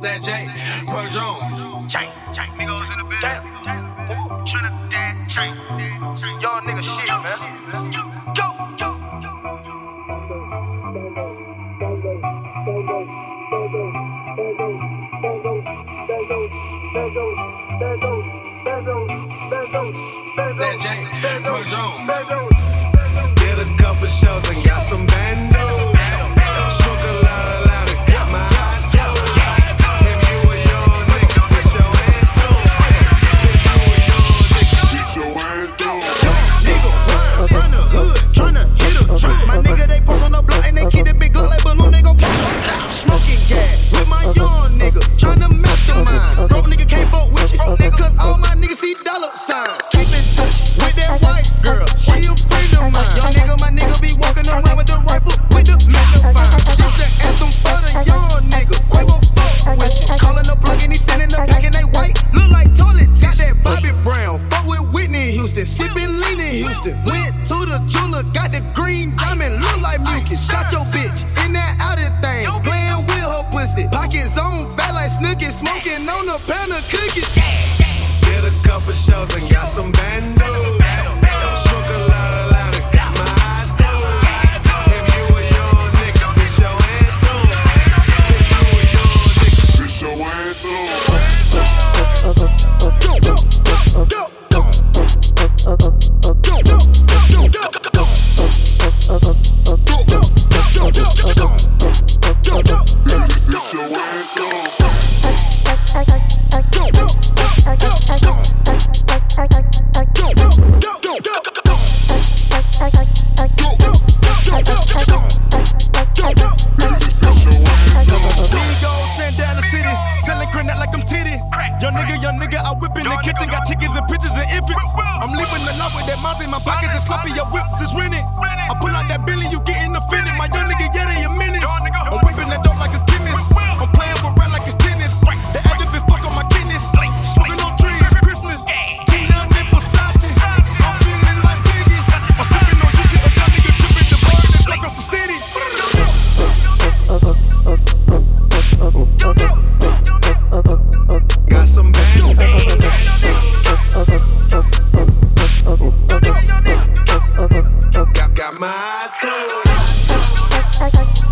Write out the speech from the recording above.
That J, Perjon, chain, niggas in the building. Trinidad, chain, y'all nigga shit, man. Go. That J, Perjon. Did a couple shows and got some bando. Smoke a lot of loud and got my eyes closed. If you a young nigga, push your hand through. If you a young nigga, push your hand through. Nigga run the hood, tryna hit a drop. My nigga, they post on the block and they keep the big Glock like balloon, they gon' pop. Smoking gas with my young nigga, tryna mastermind. Broke nigga can't fuck with you, broke nigga, cause all my niggas see dollar signs. Keep in touch with that white girl, she a friend of mine. Young nigga, my nigga be walking around with the rifle, with the magnifying. This the anthem for the young nigga, Quavo fuck with you. Calling the plug and he sending the pack and they white, look like toilet. Got that Bobby Brown, fuck with Whitney Houston, sippin' lean in Houston. Went to the jeweler, got the green diamond, look like mucus. Shot your bitch in that outer thing, playing with her pussy. Pockets on fat like Snooki, smoking on a pan of cookies. Did a couple shows and got some bando. Smoke a lot of loud and got my eyes closed. If you a young nigga, push your hand through. If you a young nigga, push your hand through. Young nigga, I whip in the kitchen, got chickens and pictures and infants. I'm leaving the lot with that mouth in my pockets and sloppy, your whips is rented. I pull out that Billy, you getting offended. My young nigga, yeah, they a menace. I'm whipping that dope like a chemist. I'm playing with rap like it's tennis. The elephant fuck on my kidneys. Smoking on trees, Christmas. G-Nut and Versace. I'm feeling like Biggie. I'm sipping on juicy, a young nigga tripping the bird that's across the city. Got some bando. Got my eyes closed.